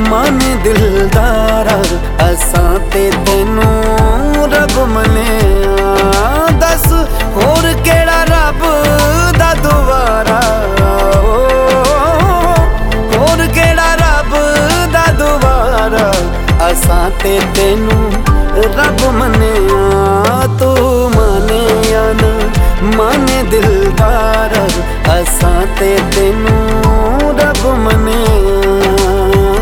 माने दिलदारा असां ते तैनू रब मन्निया। दस होर केड़ा रब दा दुआरा, होर केड़ा रब दा दुआरा। असां ते तैनू रब मन्निया। तू माने या ना माने दिलदारा असां ते